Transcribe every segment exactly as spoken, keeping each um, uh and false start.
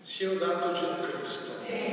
Sia lodato Gesù Cristo.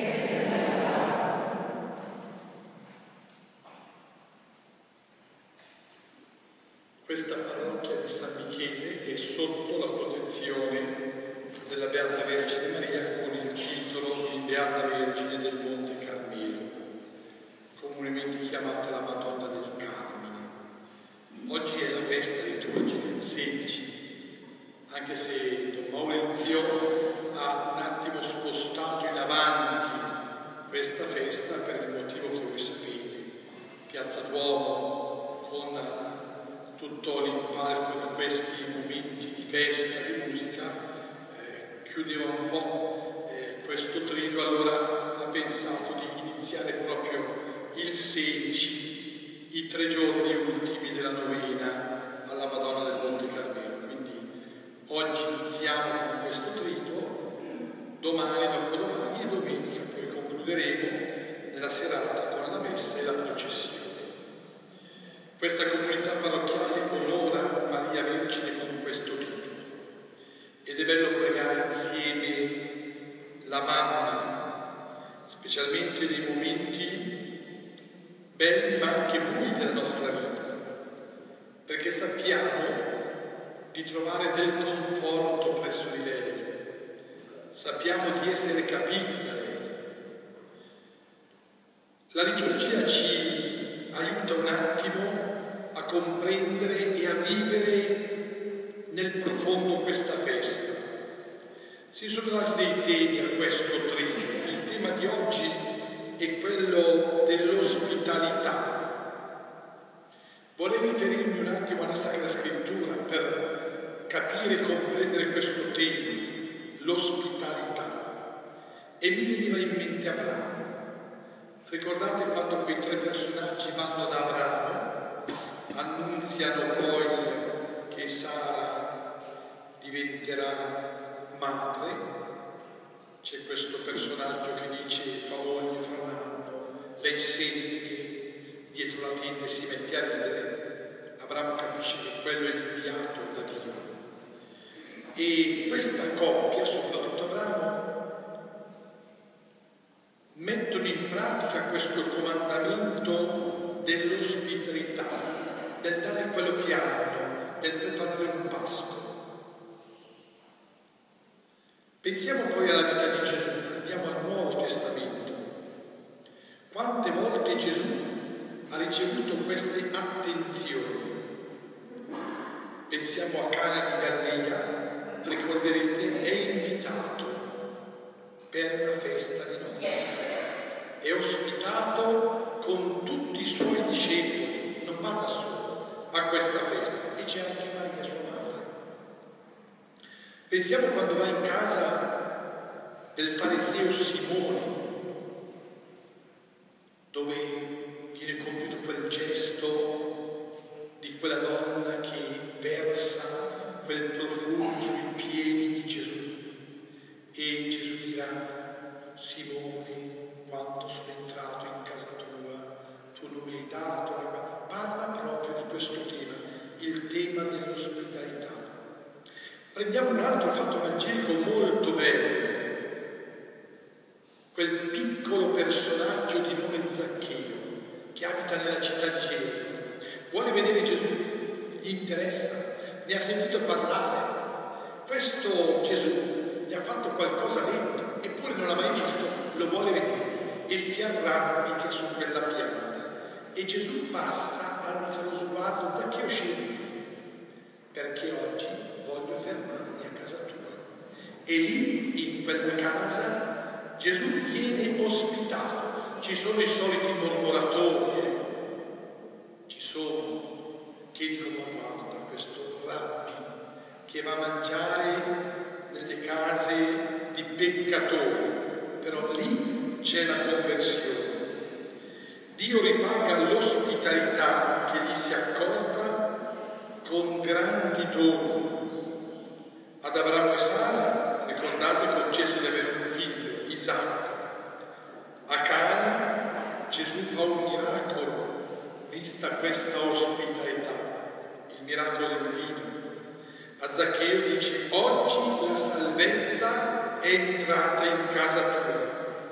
Questa parrocchia di San Michele è sotto la protezione della Beata Vergine Maria con il titolo di Beata Vergine del Monte Carmelo, comunemente chiamata la Madonna del Carmine. Oggi è la festa liturgica, il sedici, anche se Don Maurizio ha un attimo spostato in avanti questa festa per il motivo che voi sapete. Piazza Duomo, con tutto l'impalco di questi momenti di festa, di musica, eh, chiudeva un po' eh, questo trido, allora ha pensato di iniziare proprio il sedici, i tre giorni ultimi della novena alla Madonna del Monte Carmelo. Quindi oggi iniziamo con questo trido, domani, dopodomani e domenica poi concluderemo nella serata con la messa e la processione. Questa comunità parrocchiale onora Maria Vergine con questo titolo ed è bello pregare insieme la mamma, specialmente nei momenti belli ma anche bui della nostra vita, perché sappiamo di trovare del conforto presso di lei, sappiamo di essere capiti da lei. La liturgia ci aiuta un attimo a comprendere e a vivere nel profondo questa festa. Si sono dati dei temi a questo trido. Il tema di oggi è quello dell'ospitalità. Vorrei riferirmi un attimo alla Sacra Scrittura per capire e comprendere questo tema, l'ospitalità. E mi veniva in mente Abramo. Ricordate quando quei tre personaggi vanno da Abramo, annunziano poi che Sara diventerà madre. C'è questo personaggio che dice fa moglie fra un anno, lei sente dietro la tenda e si mette a ridere. Abramo capisce che quello è l'inviato da Dio. E questa coppia, soprattutto Abramo, mettono in pratica questo comandamento dell'ospitalità, del dare quello che hanno, del preparare un pasto. Pensiamo poi alla vita di Gesù, andiamo al Nuovo Testamento. Quante volte Gesù ha ricevuto queste attenzioni? Pensiamo a Cana di Galilea, ricorderete, è invitato per una festa di nozze. È ospitato con tutti i suoi discepoli, non va da solo a questa festa, e c'è anche Maria, sua madre. Pensiamo quando va in casa del fariseo Simone, dove viene compiuto quel gesto di quella donna che versa quel profumo sui piedi di Gesù. E Gesù dirà: Simone, quando sono entrato in casa tua, tu non mi hai dato acqua. Parla proprio di questo tema, il tema dell'ospitalità. Prendiamo un altro fatto evangelico molto bello, quel piccolo personaggio di nome Zaccheo, che abita nella città di Gerico. Vuole vedere Gesù, gli interessa, ne ha sentito parlare. Questo Gesù gli ha fatto qualcosa dentro, eppure non l'ha mai visto, lo vuole vedere e si arrampica su quella pianta. E Gesù passa, alza lo sguardo: Zaccheo, scendi, perché oggi voglio fermarmi a casa tua. E lì, in quella casa, Gesù viene ospitato. Ci sono i soliti mormoratori, eh? Ci sono, che dicono: guarda questo rabbi che va a mangiare nelle case di peccatori, però lì c'è la conversione. Dio ripaga l'ospitalità che gli si accorda con grandi doni. Ad Abramo e Sara, ricordate, concesse di avere un figlio, Isacco. A Cana Gesù fa un miracolo, vista questa ospitalità, il miracolo del vino. A Zaccheo dice: oggi la salvezza è entrata in casa tua.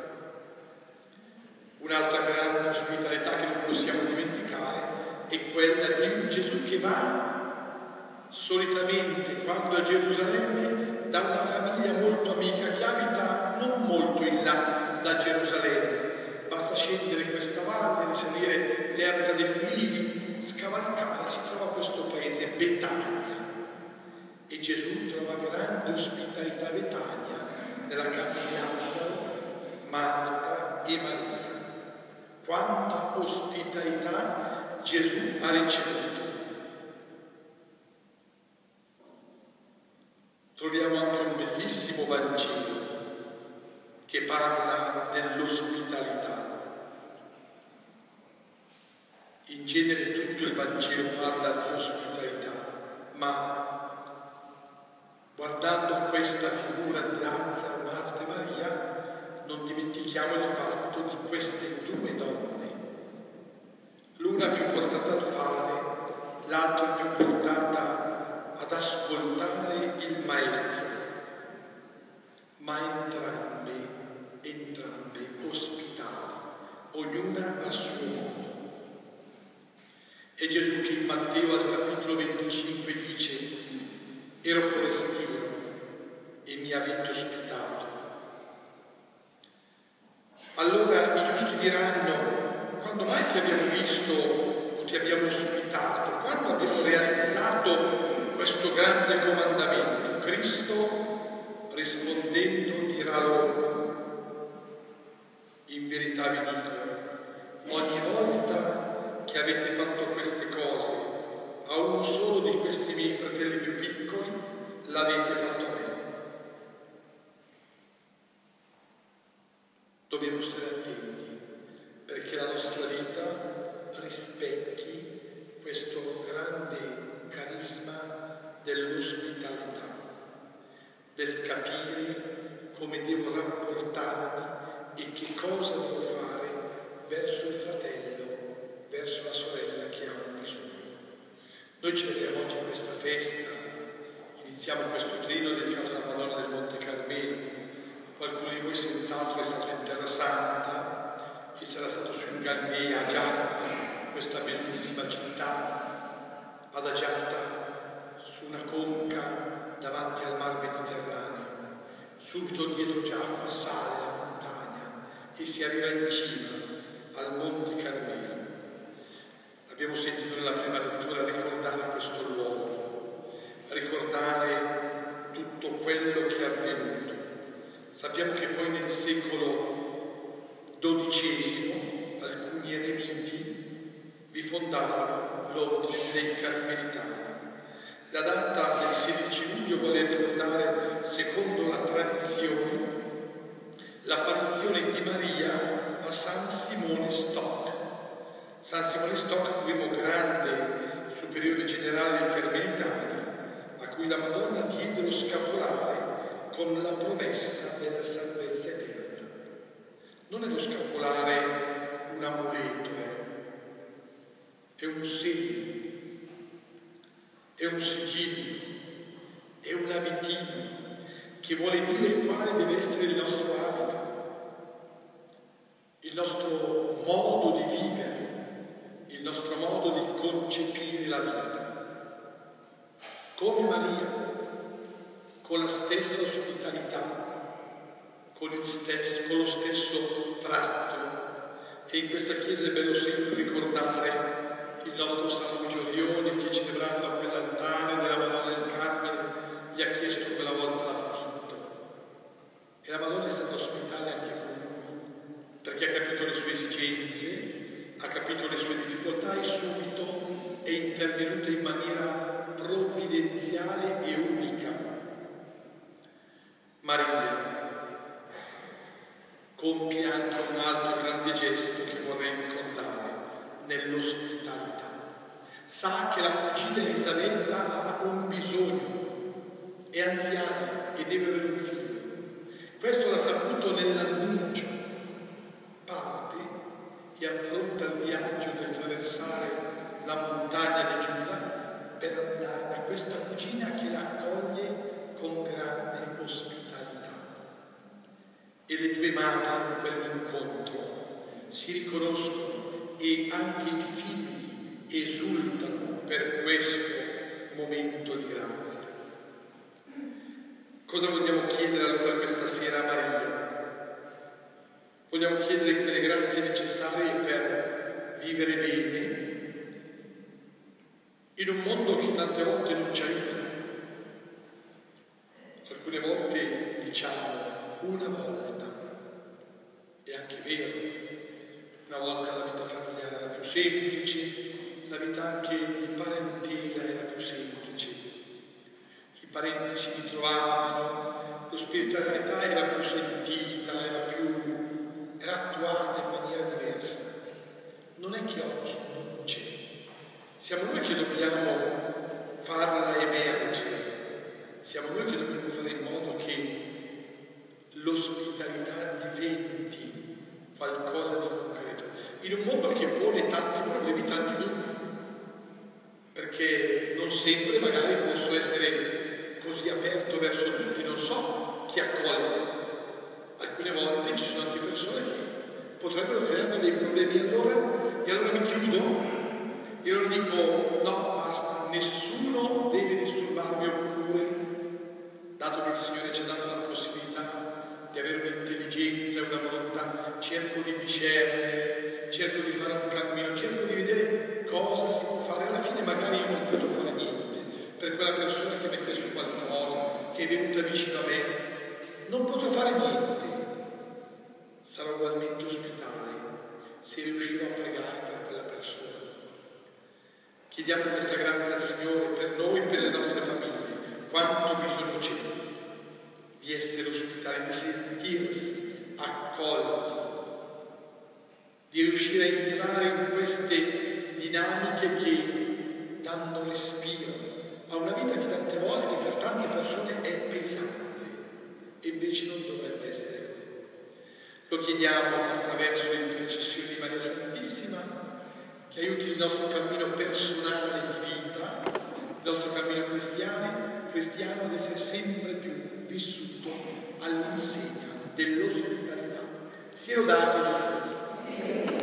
Un'altra grande ospitalità che non possiamo dimenticare è quella di un Gesù che va solitamente, quando a Gerusalemme, da una famiglia molto amica che abita non molto in là da Gerusalemme. Basta scendere questa valle, risalire le Erta degli Ulivi, scavalcare, si trova questo paese, Betania. E Gesù trova grande ospitalità a Betania, nella casa di Lazzaro, Marta e Maria. Quanta ospitalità Gesù ha ricevuto. Troviamo anche un bellissimo Vangelo che parla dell'ospitalità. In genere tutto il Vangelo parla di ospitalità, ma guardando questa figura di Lazzaro, Marta e Maria, non dimentichiamo il fatto di queste due donne, l'una più portata al fare, l'altra più portata ad ascoltare il Maestro, ma entrambe, entrambe ospitali, ognuna a suo modo. È Gesù che in Matteo al capitolo venticinque dice: ero forestiero e mi avete ospitato. Allora i giusti diranno: quando mai ti abbiamo visto o ti abbiamo ospitato? Quando abbiamo realizzato questo grande comandamento? Cristo rispondendo dirà loro: in verità vi dico, ogni volta che avete fatto queste cose a uno solo di questi miei fratelli più piccoli, l'avete fatto a me. Dobbiamo stare attenti perché la nostra vita rispecchi questo grande carisma dell'ospitalità, del capire come devo rapportarmi e che cosa devo fare verso il fratello, verso la sorella che ha un bisogno. Noi celebriamo oggi questa festa, iniziamo questo trino dedicato alla Madonna del Monte Carmelo. Qualcuno di voi senz'altro è stato in Terra Santa e sarà stato su in Galilea, a Giaffa, questa bellissima città adagiata su una conca davanti al mar Mediterraneo. Subito dietro Giaffa sale la montagna e si arriva in cima al Monte Carmelo. Abbiamo sentito nella prima lettura ricordare questo luogo, ricordare tutto quello che è avvenuto. Sappiamo che poi nel secolo dodicesimo alcuni eremiti vi fondarono l'ordine dei Carmelitani. La data del sedici luglio vuole ricordare, secondo la tradizione, l'apparizione di Maria a San Simone Stock. San Simone Stock, primo grande superiore generale dei Carmelitani, a cui la Madonna diede lo scapolare con la promessa della salvezza eterna. Non è lo scapolare un amuleto, eh? È un segno, è un sigillo, è un abitino che vuole dire quale deve essere il nostro abito, il nostro modo di vivere, il nostro modo di concepire la vita. Come Maria, con la stessa ospitalità, con, il stesso, con lo stesso tratto. E in questa chiesa è bello sempre ricordare il nostro San Giorione che, celebrando a quell'altare della Madonna del Carmine, gli ha chiesto quella volta l'affitto. E la Madonna è stata ospitale anche con lui, perché ha capito le sue esigenze, ha capito le sue difficoltà e subito è intervenuta in maniera provvidenziale e unica. Maria compie anche un altro grande gesto che vorrei ricordare nell'ospitalità. Sa che la cugina Elisabetta ha un bisogno, è anziana e deve avere un figlio. Questo l'ha saputo nell'annuncio. Parte e affronta il viaggio di attraversare la montagna di Giuda per andare a questa cugina che la accoglie con grande ospitalità. chiamata in quell'incontro, si riconoscono e anche i figli esultano per questo momento di grazia. Cosa vogliamo chiedere allora questa sera a Maria? Vogliamo chiedere quelle grazie necessarie per vivere bene in un mondo che tante volte non ci aiuta. Alcune volte diciamo una volta, è anche vero, una volta la vita familiare era più semplice, la vita anche di parentela era più semplice, i parenti si ritrovavano, l'ospitalità era più sentita, era più era attuata in maniera diversa. Non è che oggi non c'è, siamo noi che dobbiamo farla emergere, siamo noi che dobbiamo fare in modo che l'ospitalità diventi qualcosa di concreto, in un mondo che pone tanti problemi, tanti dubbi, perché non sempre magari posso essere così aperto verso tutti, non so chi accoglie. Alcune volte ci sono anche persone che potrebbero creare dei problemi, allora, e allora mi chiudo, e allora dico no, basta, nessuno deve disturbarmi, oppure, dato che il Signore ci ha dato la possibilità di avere un'intelligenza, una volontà, cerco di discernere, cerco di fare un cammino, cerco di vedere cosa si può fare. Alla fine magari io non potrò fare niente per quella persona che mi ha chiesto qualcosa, che è venuta vicino a me, non potrò fare niente, sarò ugualmente ospitale se riuscirò a pregare per quella persona. Chiediamo questa grazia al Signore per noi e per le nostre famiglie, quanto bisogno c'è di essere ospitali, di sentirsi accolti, di riuscire a entrare in queste dinamiche che danno respiro a una vita che tante volte per tante persone è pesante e invece non dovrebbe essere così. Lo chiediamo attraverso l'intercessione di Maria Santissima, che aiuti il nostro cammino personale di vita, il nostro cammino cristiano, cristiano ad essere sempre più vissuto all'insegna dell'ospitalità. Sia lodato Gesù Cristo.